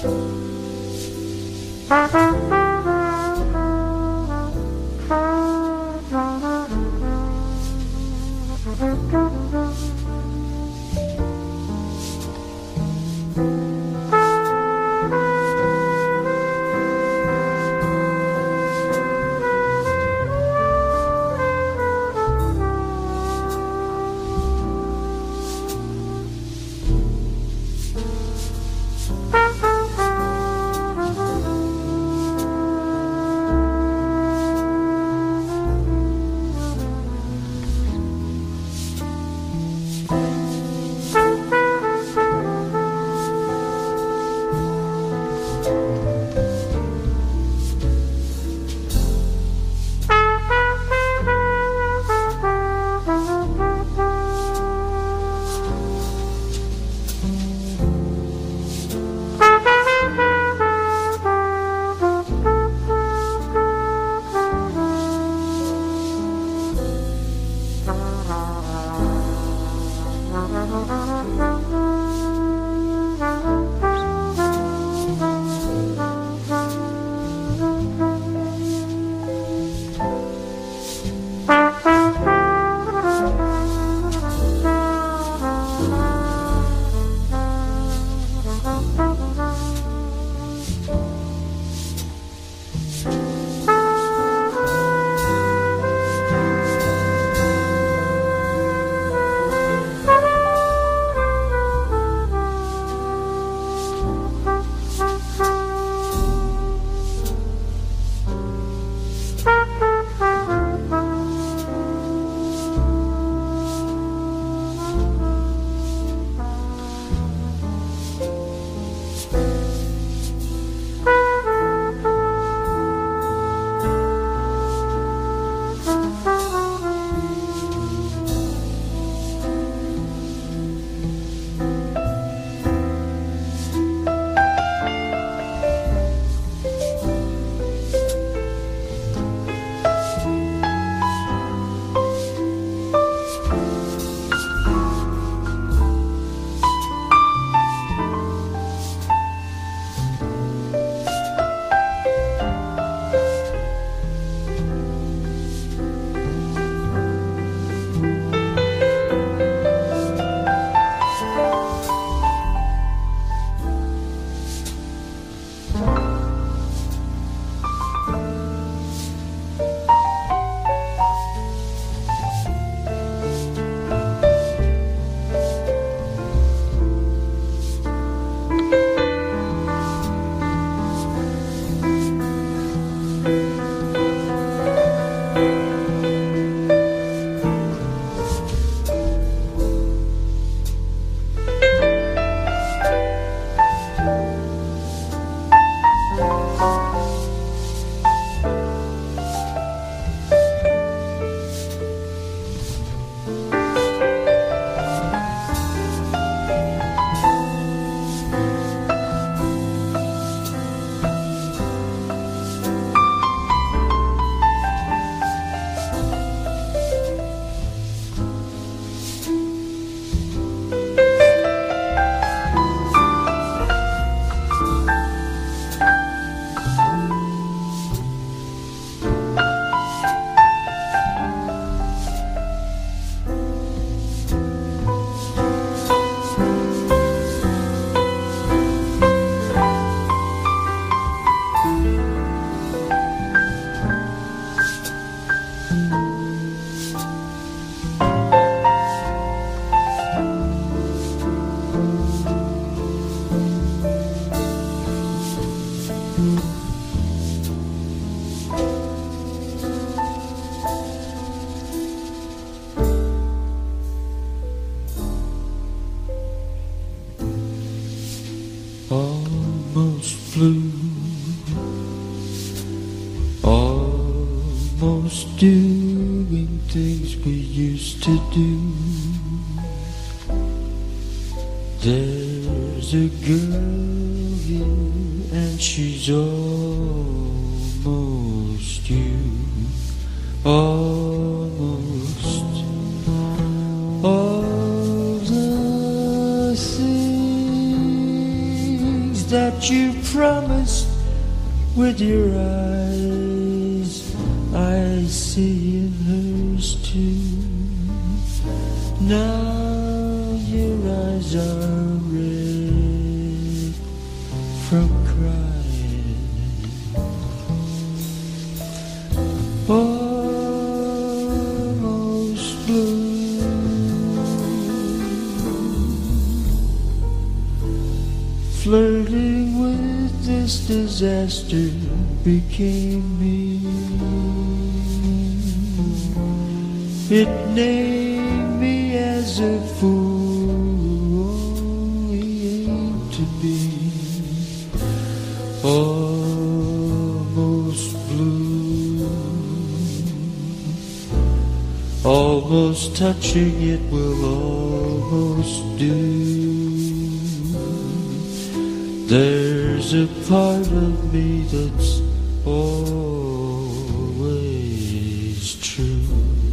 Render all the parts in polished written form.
almost blue, almost doing things we used to do. There's a girl here and she's almost you, almost all the things that you promised with your eyes, I see in hers too. Now your eyes are red from crying, almost blue. Flirting with this disaster became me. It named me as a fool, only aimed to be almost blue. Almost touching it will almost do. There's a part of me that's always true.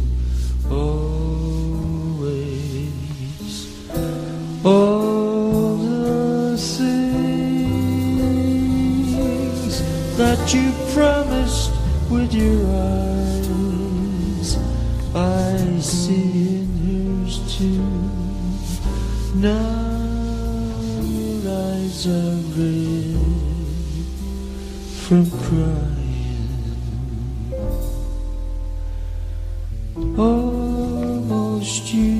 Always. All the things that you promised with your eyes, I see in hers too. Now your eyes are red from crying, almost you.